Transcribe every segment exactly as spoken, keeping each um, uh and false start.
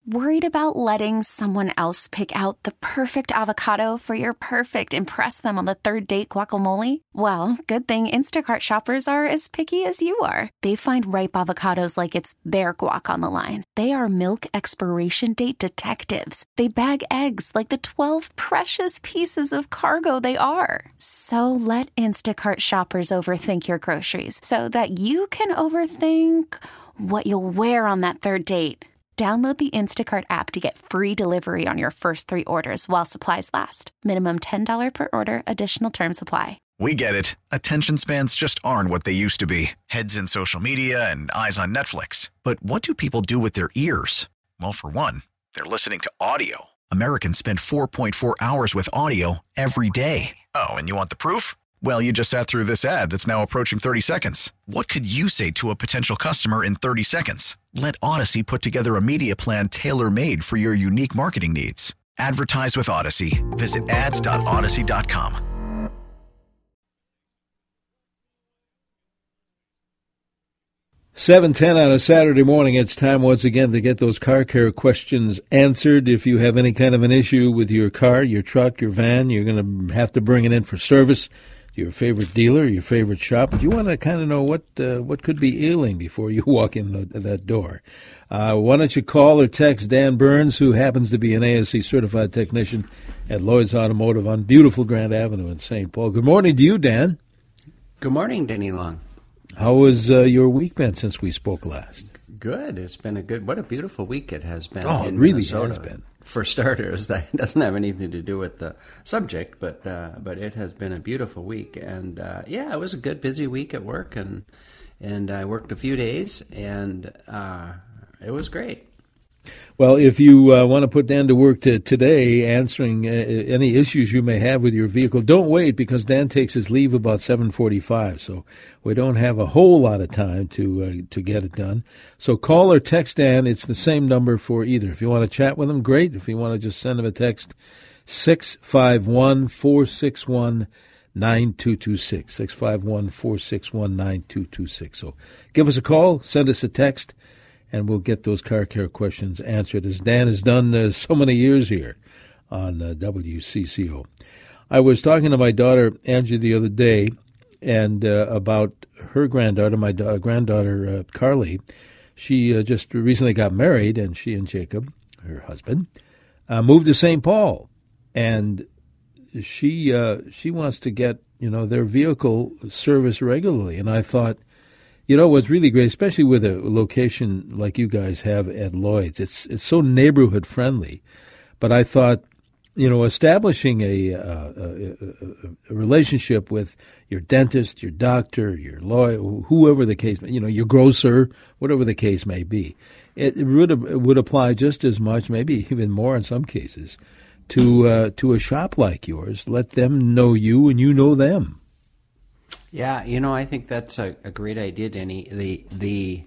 Worried about letting someone else pick out the perfect avocado for your perfect impress them on the third date guacamole? Well, good thing Instacart shoppers are as picky as you are. They find ripe avocados like it's their guac on the line. They are milk expiration date detectives. They bag eggs like the twelve precious pieces of cargo they are. So let Instacart shoppers overthink your groceries so that you can overthink what you'll wear on that third date. Download the Instacart app to get free delivery on your first three orders while supplies last. Minimum ten dollars per order. Additional terms apply. We get it. Attention spans just aren't what they used to be. Heads in social media and eyes on Netflix. But what do people do with their ears? Well, for one, they're listening to audio. Americans spend four point four hours with audio every day. Oh, and you want the proof? Well, you just sat through this ad that's now approaching thirty seconds. What could you say to a potential customer in thirty seconds? Let Odyssey put together a media plan tailor-made for your unique marketing needs. Advertise with Odyssey. Visit ads dot odyssey dot com. seven ten on a Saturday morning. It's time once again to get those car care questions answered. If you have any kind of an issue with your car, your truck, your van, you're going to have to bring it in for service. Your favorite dealer, your favorite shop, but you want to kind of know what uh, what could be ailing before you walk in the, that door. Uh, why don't you call or text Dan Burns, who happens to be an A S C certified technician at Lloyd's Automotive on beautiful Grand Avenue in Saint Paul. Good morning to you, Dan. Good morning, Denny Long. How has uh, your week been since we spoke last? Good. It's been a good, what a beautiful week it has been. Oh, in it really Minnesota. has been. For starters, that doesn't have anything to do with the subject, but uh, but it has been a beautiful week, and uh, yeah, it was a good, busy week at work, and and I worked a few days, and uh, it was great. Well, if you uh, want to put Dan to work to today answering uh, any issues you may have with your vehicle, don't wait, because Dan takes his leave about seven forty-five, so we don't have a whole lot of time to uh, to get it done. So call or text Dan. It's the same number for either. If you want to chat with him, great. If you want to just send him a text, six five one, four six one, nine two two six, six five one, four six one, nine two two six. So give us a call, send us a text, and we'll get those car care questions answered, as Dan has done uh, so many years here on uh, W C C O. I was talking to my daughter, Angie, the other day, and uh, about her granddaughter, my da- granddaughter, uh, Carly. She uh, just recently got married, and she and Jacob, her husband, uh, moved to Saint Paul. And she uh, she wants to get, you know, their vehicle serviced regularly. And I thought, you know, what's really great, especially with a location like you guys have at Lloyd's, it's it's so neighborhood friendly. But I thought, you know, establishing a, uh, a, a, a relationship with your dentist, your doctor, your lawyer, whoever the case, you know, your grocer, whatever the case may be, it, it would it would apply just as much, maybe even more in some cases, to uh, to a shop like yours. Let them know you, and you know them. Yeah, you know, I think that's a, a great idea, Denny. The the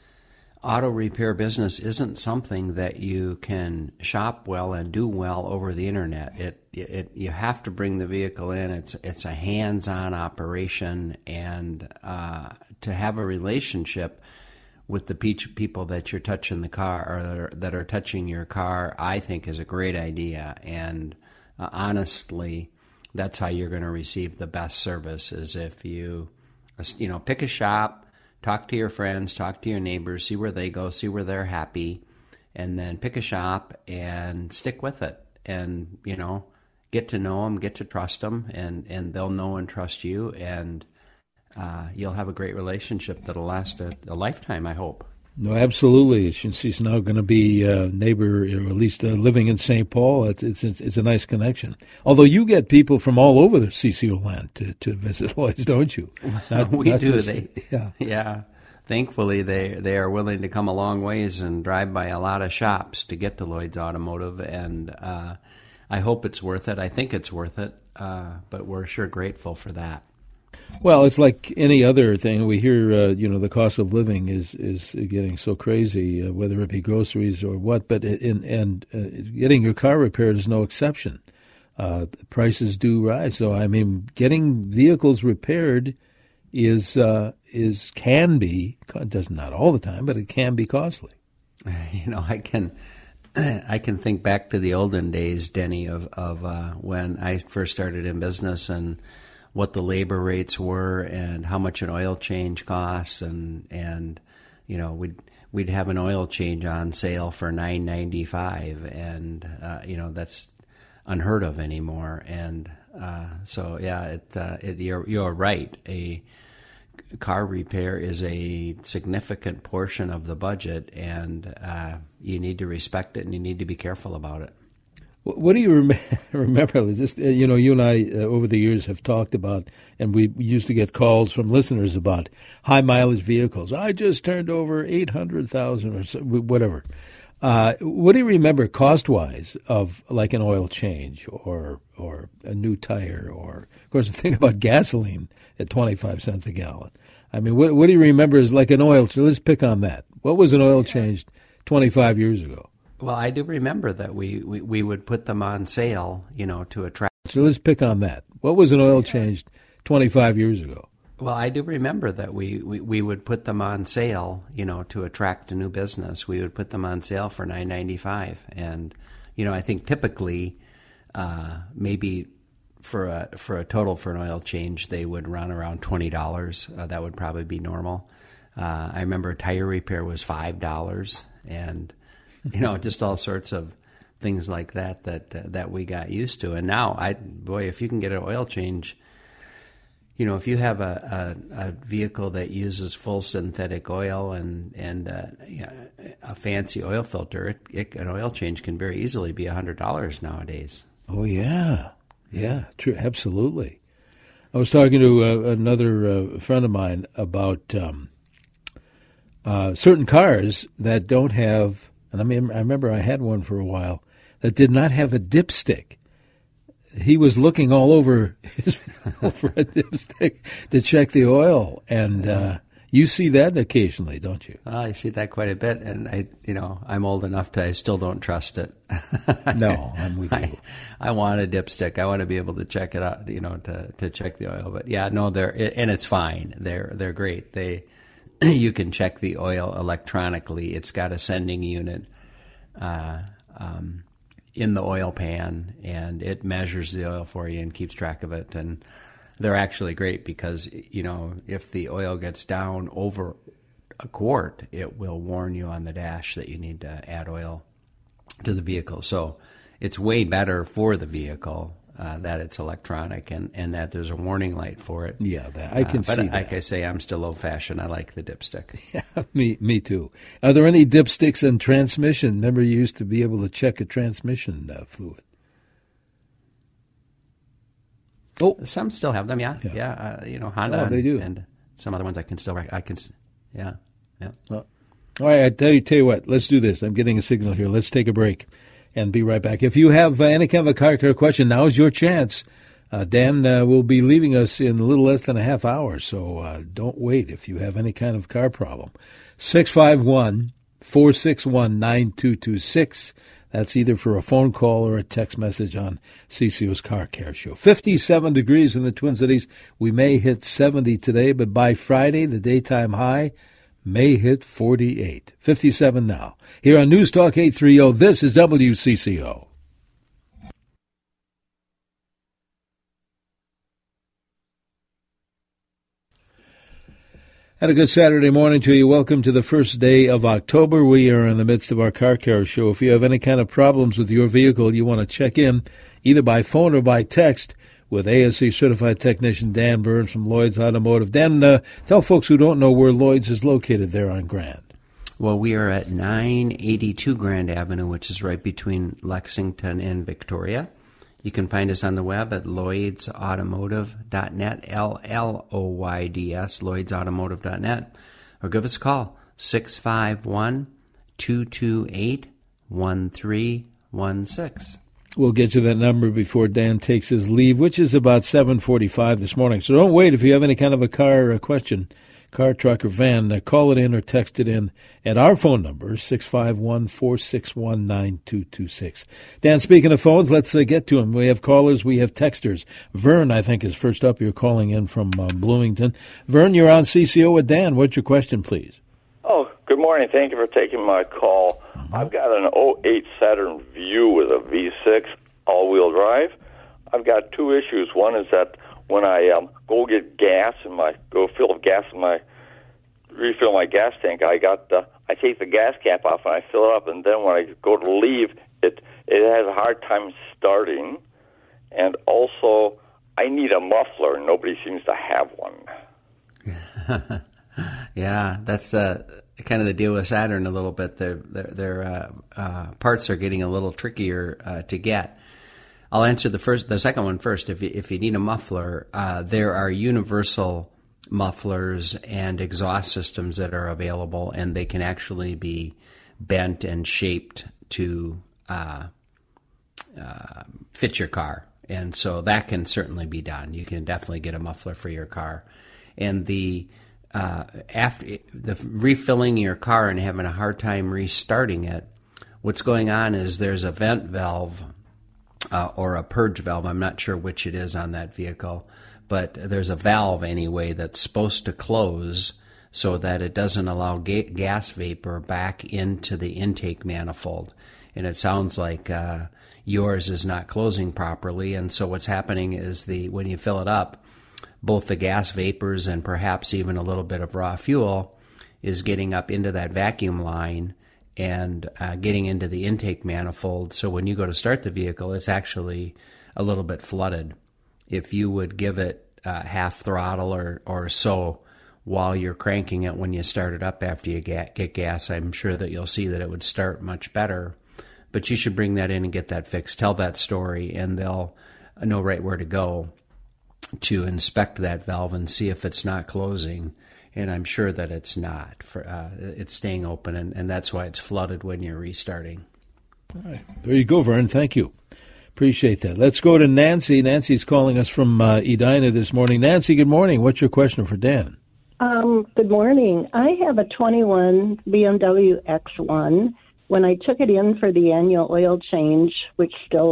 auto repair business isn't something that you can shop well and do well over the internet. It it you have to bring the vehicle in. It's it's a hands-on operation, and uh, to have a relationship with the people that you're touching the car or that are, that are touching your car, I think is a great idea. And uh, honestly, that's how you're going to receive the best service, is if you, you know, pick a shop, talk to your friends, talk to your neighbors, see where they go, see where they're happy, and then pick a shop and stick with it. And, you know, get to know them, get to trust them, and, and they'll know and trust you, and uh, you'll have a great relationship that'll last a, a lifetime, I hope. No, absolutely. She's now going to be a neighbor, or at least uh, living in Saint Paul. It's, it's it's a nice connection. Although you get people from all over the C C O land to, to visit Lloyd's, don't you? Not, we not do. Just, they, yeah. yeah. Thankfully, they they are willing to come a long ways and drive by a lot of shops to get to Lloyd's Automotive, and uh, I hope it's worth it. I think it's worth it, uh, but we're sure grateful for that. Well, it's like any other thing. We hear, uh, you know, the cost of living is is getting so crazy, uh, whether it be groceries or what. But in and uh, getting your car repaired is no exception. Uh, prices do rise. So I mean, getting vehicles repaired is uh, is can be, does not all the time, but it can be costly. You know, I can I can think back to the olden days, Denny, of, of uh, when I first started in business and what the labor rates were and how much an oil change costs, and and you know we'd we'd have an oil change on sale for nine ninety-five, and uh, you know that's unheard of anymore. And uh, so yeah, it, uh, it you're you're right. A car repair is a significant portion of the budget, and uh, you need to respect it and you need to be careful about it. What do you rem- remember? Just uh, you know, you and I uh, over the years have talked about, and we used to get calls from listeners about high mileage vehicles. I just turned over eight hundred thousand or so, whatever. Uh, what do you remember cost wise of like an oil change or or a new tire, or of course the thing about gasoline at twenty five cents a gallon? I mean, what, what do you remember is like an oil? So let's pick on that. What was an oil change twenty five years ago? Well, I do remember that we, we, we would put them on sale, you know, to attract. So let's pick on that. What was an oil change twenty-five years ago? Well, I do remember that we, we, we would put them on sale, you know, to attract a new business. We would put them on sale for nine ninety-five, and you know, I think typically, uh, maybe for a for a total for an oil change, they would run around twenty dollars. Uh, that would probably be normal. Uh, I remember tire repair was five dollars, and you know, just all sorts of things like that that uh, that we got used to. And now, I boy, if you can get an oil change, you know, if you have a, a, a vehicle that uses full synthetic oil and and uh, a fancy oil filter, it, it, an oil change can very easily be a hundred dollars nowadays. Oh yeah, yeah, true, absolutely. I was talking to uh, another uh, friend of mine about um, uh, certain cars that don't have. And I mean, I remember I had one for a while that did not have a dipstick. He was looking all over his, for a dipstick to check the oil, and uh, you see that occasionally, don't you? Well, I see that quite a bit, and I, you know, I'm old enough to I still don't trust it. No, I'm with you. I, I want a dipstick. I want to be able to check it out, you know, to to check the oil. But yeah, no, they're and it's fine. They're they're great. They. You can check the oil electronically. It's got a sending unit uh, um, in the oil pan, and it measures the oil for you and keeps track of it. And they're actually great because, you know, if the oil gets down over a quart, it will warn you on the dash that you need to add oil to the vehicle. So it's way better for the vehicle Uh, that it's electronic and, and that there's a warning light for it. Yeah, that, I can uh, but see like that. Like I say, I'm still old-fashioned. I like the dipstick. Yeah, me, me too. Are there any dipsticks in transmission? Remember, you used to be able to check a transmission uh, fluid. Oh, some still have them. Yeah, yeah. yeah uh, you know, Honda. Oh, they do. And, and some other ones I can still. Rec- I can. Yeah, yeah. Well, all right. I tell you, tell you what. Let's do this. I'm getting a signal here. Let's take a break. And be right back. If you have uh, any kind of a car care question, now is your chance. Uh, Dan uh, will be leaving us in a little less than a half hour, so uh, don't wait if you have any kind of car problem. six five one, four six one, nine two two six. That's either for a phone call or a text message on C C O's Car Care Show. fifty-seven degrees in the Twin Cities. We may hit seventy today, but by Friday, the daytime high may hit forty-eight. fifty-seven now. Here on News Talk eight thirty, this is W C C O. And a good Saturday morning to you. Welcome to the first day of October. We are in the midst of our Car Care Show. If you have any kind of problems with your vehicle, you want to check in either by phone or by text with A S C certified technician Dan Burns from Lloyd's Automotive. Dan, uh, tell folks who don't know where Lloyd's is located there on Grand. Well, we are at nine eighty-two Grand Avenue, which is right between Lexington and Victoria. You can find us on the web at lloyds automotive dot net, L L O Y D S, lloyds automotive dot net, or give us a call, six five one, two two eight, one three one six. We'll get you that number before Dan takes his leave, which is about seven forty-five this morning. So don't wait if you have any kind of a car uh, question, car, truck, or van. Uh, call it in or text it in at our phone number, six five one, four six one, nine two two six. Dan, speaking of phones, let's uh, get to them. We have callers. We have texters. Vern, I think, is first up. You're calling in from uh, Bloomington. Vern, you're on C C O with Dan. What's your question, please? Oh, good good morning. Thank you for taking my call. Mm-hmm. I've got an oh eight Saturn Vue with a V six all-wheel drive. I've got two issues. One is that when I um, go get gas and my go fill gas in my refill my gas tank, I got the, I take the gas cap off and I fill it up, and then when I go to leave, it it has a hard time starting. And also, I need a muffler. Nobody seems to have one. Yeah, that's uh, kind of the deal with Saturn a little bit. Their their, their uh, uh, parts are getting a little trickier uh, to get. I'll answer the first, the second one first. If you, if you need a muffler, uh, there are universal mufflers and exhaust systems that are available, and they can actually be bent and shaped to uh, uh, fit your car. And so that can certainly be done. You can definitely get a muffler for your car. And the uh, after the refilling your car and having a hard time restarting it, what's going on is there's a vent valve uh, or a purge valve. I'm not sure which it is on that vehicle, but there's a valve anyway that's supposed to close so that it doesn't allow ga- gas vapor back into the intake manifold. And it sounds like uh, yours is not closing properly, and so what's happening is the when you fill it up, both the gas vapors and perhaps even a little bit of raw fuel is getting up into that vacuum line and uh, getting into the intake manifold. So when you go to start the vehicle, it's actually a little bit flooded. If you would give it uh, half throttle or, or so while you're cranking it when you start it up after you get, get gas, I'm sure that you'll see that it would start much better. But you should bring that in and get that fixed. Tell that story, and they'll know right where to go to inspect that valve and see if it's not closing. And I'm sure that it's not. For uh, it's staying open, and, and that's why it's flooded when you're restarting. All right. There you go, Vern. Thank you. Appreciate that. Let's go to Nancy. Nancy's calling us from uh, Edina this morning. Nancy, good morning. What's your question for Dan? Um, good morning. I have a twenty-one B M W X one. When I took it in for the annual oil change, which still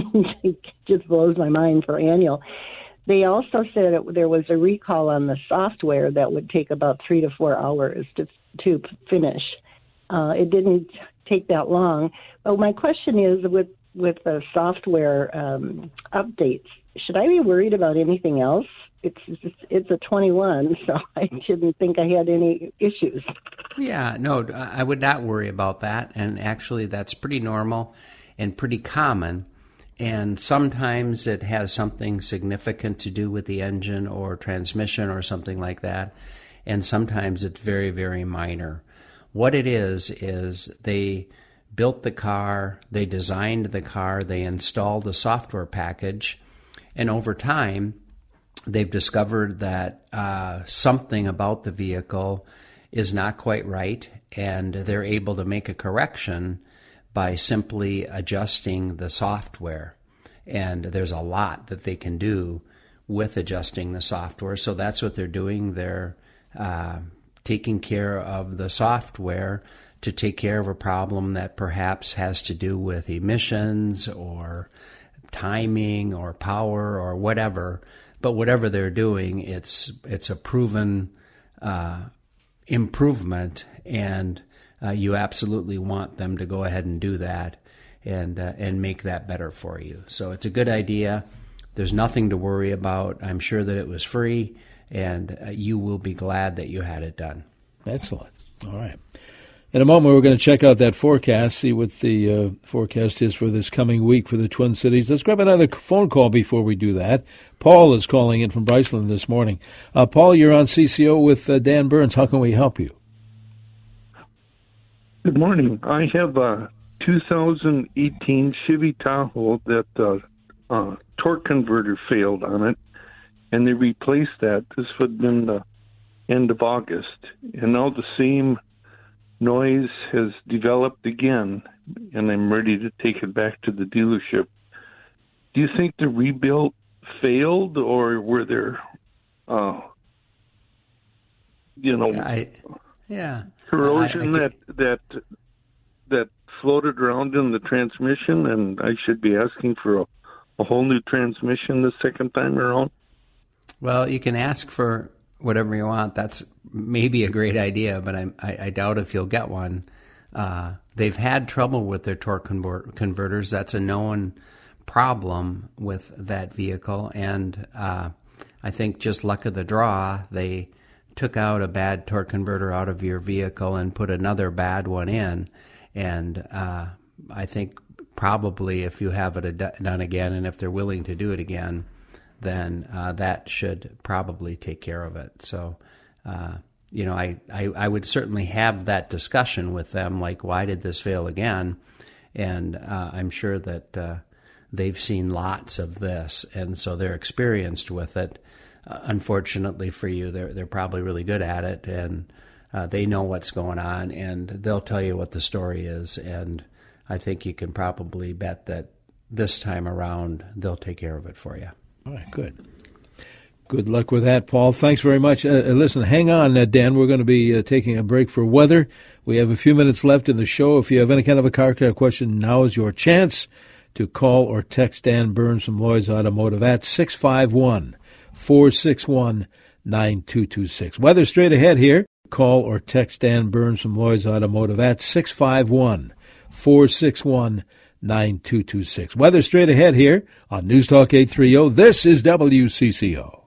just blows my mind for annual, they also said it, there was a recall on the software that would take about three to four hours to to finish. Uh, it didn't take that long. But my question is, with with the software um, updates, should I be worried about anything else? It's it's a twenty-one, so I didn't think I had any issues. Yeah, no, I would not worry about that. And actually, that's pretty normal and pretty common. And sometimes it has something significant to do with the engine or transmission or something like that. And sometimes it's very, very minor. What it is, is they built the car, they designed the car, they installed a software package, and over time, they've discovered that uh, something about the vehicle is not quite right, and they're able to make a correction by simply adjusting the software. And there's a lot that they can do with adjusting the software. So that's what they're doing. They're uh, taking care of the software to take care of a problem that perhaps has to do with emissions or timing or power or whatever. But whatever they're doing, it's it's a proven uh, improvement, and uh, you absolutely want them to go ahead and do that and uh, and make that better for you. So it's a good idea. There's nothing to worry about. I'm sure that it was free, and uh, you will be glad that you had it done. Excellent. All right. In a moment, we're going to check out that forecast, see what the uh, forecast is for this coming week for the Twin Cities. Let's grab another phone call before we do that. Paul is calling in from Bryceland this morning. Uh, Paul, you're on C C O with uh, Dan Burns. How can we help you? Good morning. I have a two thousand eighteen Chevy Tahoe that uh, uh, torque converter failed on it, and they replaced that. This would have been the end of August, and now the same noise has developed again, and I'm ready to take it back to the dealership. Do you think the rebuild failed, or were there, uh, you know, I, yeah, corrosion I, I that that that floated around in the transmission, and I should be asking for a, a whole new transmission the second time around? Well, you can ask for whatever you want, that's maybe a great idea, but I, I, I doubt if you'll get one. Uh, they've had trouble with their torque convert- converters. That's a known problem with that vehicle, and uh, I think just luck of the draw, they took out a bad torque converter out of your vehicle and put another bad one in, and uh, I think probably if you have it done again, and if they're willing to do it again, then uh, that should probably take care of it. So, uh, you know, I, I, I would certainly have that discussion with them, like, why did this fail again? And uh, I'm sure that uh, they've seen lots of this, and so they're experienced with it. Uh, unfortunately for you, they're they're probably really good at it, and uh, they know what's going on, and they'll tell you what the story is. And I think you can probably bet that this time around they'll take care of it for you. All right, good. Good luck with that, Paul. Thanks very much. Uh, listen, hang on, uh, Dan. We're going to be uh, taking a break for weather. We have a few minutes left in the show. If you have any kind of a car care question, now is your chance to call or text Dan Burns from Lloyd's Automotive at six five one, four six one, nine two two six. Weather straight ahead here. Call or text Dan Burns from Lloyd's Automotive at six five one, four six one, nine two two six. Weather straight ahead here on News Talk eight thirty. This is W C C O.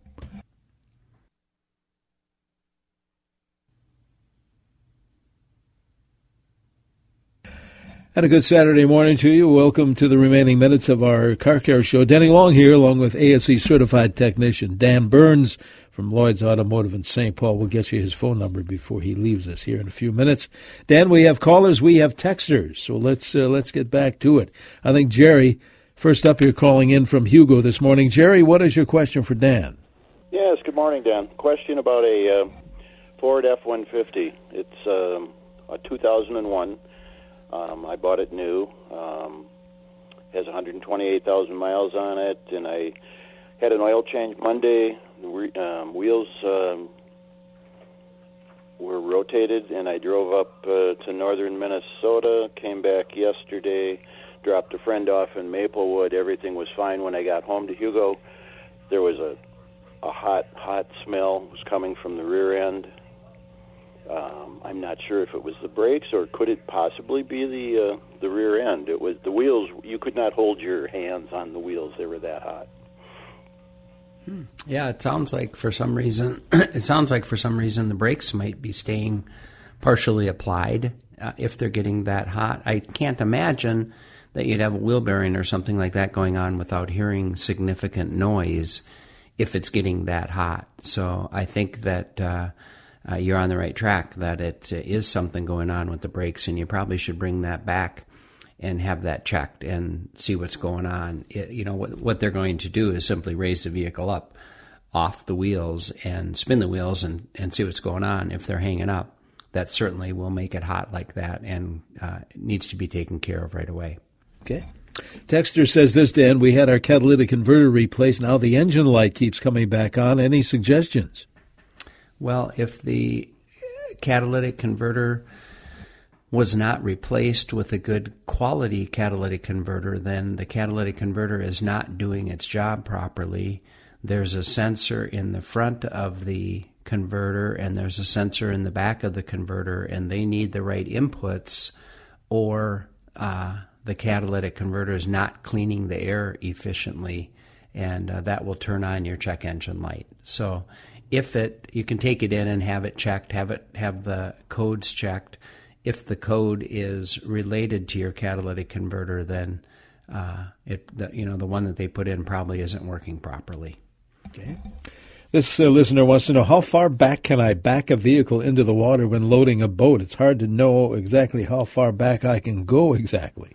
And a good Saturday morning to you. Welcome to the remaining minutes of our Car Care Show. Denny Long here, along with A S E certified technician Dan Burns from Lloyd's Automotive in Saint Paul. We'll get you his phone number before he leaves us here in a few minutes. Dan, we have callers, we have texters, so let's uh, let's get back to it. I think Jerry, first up here, calling in from Hugo this morning. Jerry, what is your question for Dan? Yes, good morning, Dan. Question about a uh, Ford F one fifty. It's um, a two thousand one. Um, I bought it new. Um, has one hundred twenty-eight thousand miles on it, and I had an oil change Monday. The re- um, wheels um, were rotated, and I drove up uh, to northern Minnesota, came back yesterday, dropped a friend off in Maplewood. Everything was fine. When I got home to Hugo, there was a, a hot, hot smell. It was coming from the rear end. Um, I'm not sure if it was the brakes or could it possibly be the uh, the rear end. It was the wheels. You could not hold your hands on the wheels. They were that hot. Hmm. Yeah, it sounds like for some reason it sounds like for some reason the brakes might be staying partially applied uh, if they're getting that hot. I can't imagine that you'd have a wheel bearing or something like that going on without hearing significant noise if it's getting that hot. So I think that uh, Uh, you're on the right track, that it uh, is something going on with the brakes, and you probably should bring that back and have that checked and see what's going on. It, you know, what, what they're going to do is simply raise the vehicle up off the wheels and spin the wheels and, and see what's going on. If they're hanging up, that certainly will make it hot like that, and uh, it needs to be taken care of right away. Okay. Texter says this, Dan, we had our catalytic converter replaced. Now the engine light keeps coming back on. Any suggestions? Well, if the catalytic converter was not replaced with a good quality catalytic converter, then the catalytic converter is not doing its job properly. There's a sensor in the front of the converter, and there's a sensor in the back of the converter, and they need the right inputs, or uh, the catalytic converter is not cleaning the air efficiently, and uh, that will turn on your check engine light. So if it, you can take it in and have it checked, have it have the codes checked. If the code is related to your catalytic converter, then uh, it, the, you know, the one that they put in probably isn't working properly. Okay. This uh, listener wants to know, how far back can I back a vehicle into the water when loading a boat? It's hard to know exactly how far back I can go exactly.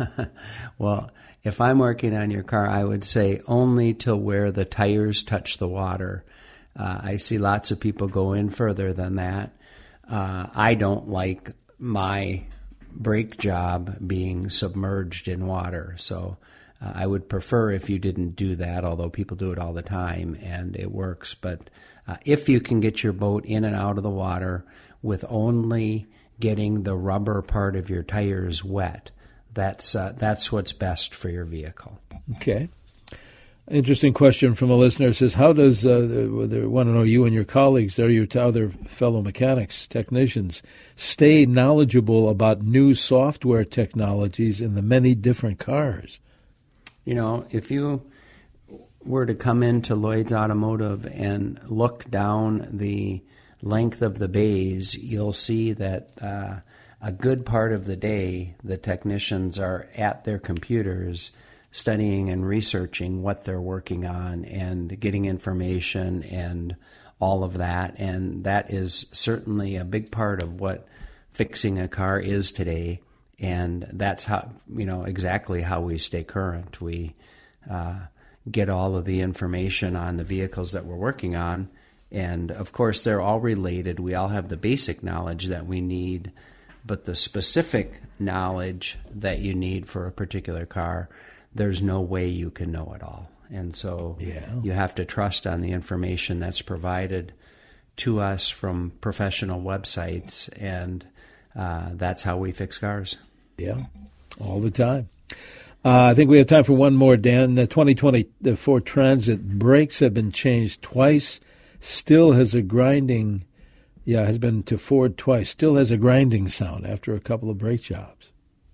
Well, if I'm working on your car, I would say only to where the tires touch the water. Uh, I see lots of people go in further than that. Uh, I don't like my brake job being submerged in water, so uh, I would prefer if you didn't do that, although people do it all the time and it works. But uh, if you can get your boat in and out of the water with only getting the rubber part of your tires wet, that's uh, that's what's best for your vehicle. Okay. Interesting question from a listener. It says, how does, uh, they want to know you and your colleagues, or your other fellow mechanics, technicians, stay knowledgeable about new software technologies in the many different cars? You know, if you were to come into Lloyd's Automotive and look down the length of the bays, you'll see that uh, a good part of the day the technicians are at their computers studying and researching what they're working on and getting information and all of that. And that is certainly a big part of what fixing a car is today. And that's how, you know, exactly how we stay current. We uh, get all of the information on the vehicles that we're working on. And of course, they're all related. We all have the basic knowledge that we need, but the specific knowledge that you need for a particular car, there's no way you can know it all. And so yeah. you have to trust on the information that's provided to us from professional websites, and uh, that's how we fix cars. Yeah, all the time. Uh, I think we have time for one more, Dan. The twenty twenty Ford Transit brakes have been changed twice, still has a grinding, yeah, has been to Ford twice, still has a grinding sound after a couple of brake jobs.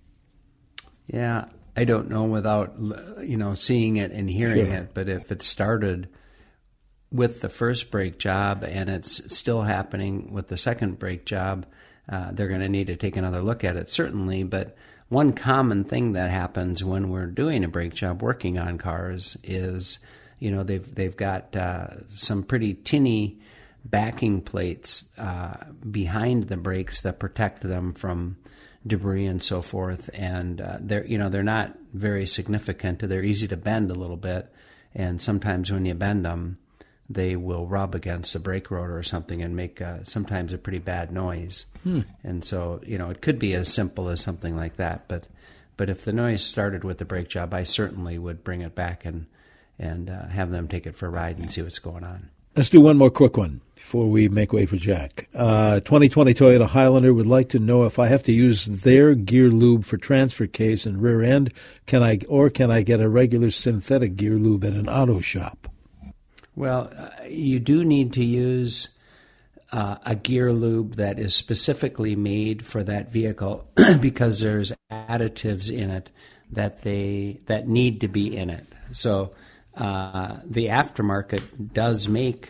Yeah, I don't know without, you know, seeing it and hearing Sure. it, but if it started with the first brake job and it's still happening with the second brake job, uh, they're going to need to take another look at it, certainly. But one common thing that happens when we're doing a brake job working on cars is, you know, they've they've got uh, some pretty tinny backing plates uh, behind the brakes that protect them from debris and so forth, and uh, they're you know they're not very significant. They're easy to bend a little bit, and sometimes when you bend them, they will rub against the brake rotor or something and make uh, sometimes a pretty bad noise. Hmm. And so you know it could be as simple as something like that. But but if the noise started with the brake job, I certainly would bring it back and and uh, have them take it for a ride and see what's going on. Let's do one more quick one before we make way for Jack. Uh, twenty twenty Toyota Highlander would like to know if I have to use their gear lube for transfer case and rear end, can I, or can I get a regular synthetic gear lube at an auto shop? Well, uh, you do need to use uh, a gear lube that is specifically made for that vehicle because there's additives in it that they that need to be in it. So uh, the aftermarket does make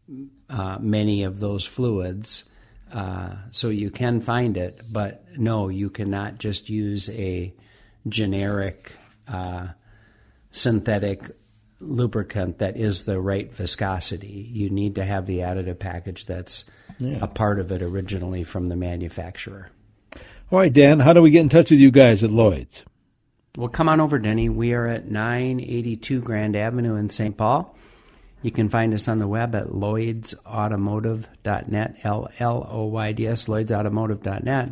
uh, many of those fluids, uh, so you can find it. But no, you cannot just use a generic uh, synthetic lubricant that is the right viscosity. You need to have the additive package that's yeah. a part of it originally from the manufacturer. All right, Dan, how do we get in touch with you guys at Lloyd's? Well, come on over, Denny. We are at nine eighty-two Grand Avenue in Saint Paul. You can find us on the web at lloyds automotive dot net, L L O Y D S, lloyds automotive dot net,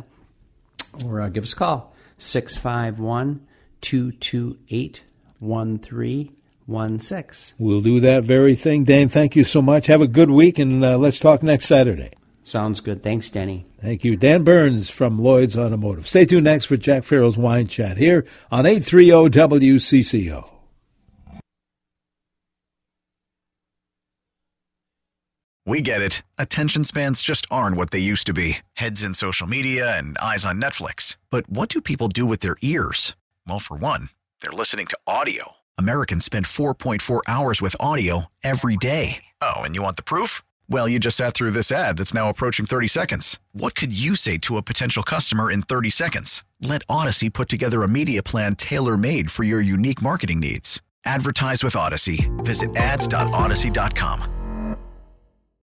or uh, give us a call, six five one, two two eight, one three one six. We'll do that very thing. Dan, thank you so much. Have a good week, and uh, let's talk next Saturday. Sounds good. Thanks, Denny. Thank you. Dan Burns from Lloyd's Automotive. Stay tuned next for Jack Farrell's Wine Chat here on eight thirty W C C O. We get it. Attention spans just aren't what they used to be. Heads in social media and eyes on Netflix. But what do people do with their ears? Well, for one, they're listening to audio. Americans spend four point four hours with audio every day. Oh, and you want the proof? Well, you just sat through this ad that's now approaching thirty seconds. What could you say to a potential customer in thirty seconds? Let Odyssey put together a media plan tailor-made for your unique marketing needs. Advertise with Odyssey. Visit ads dot odyssey dot com.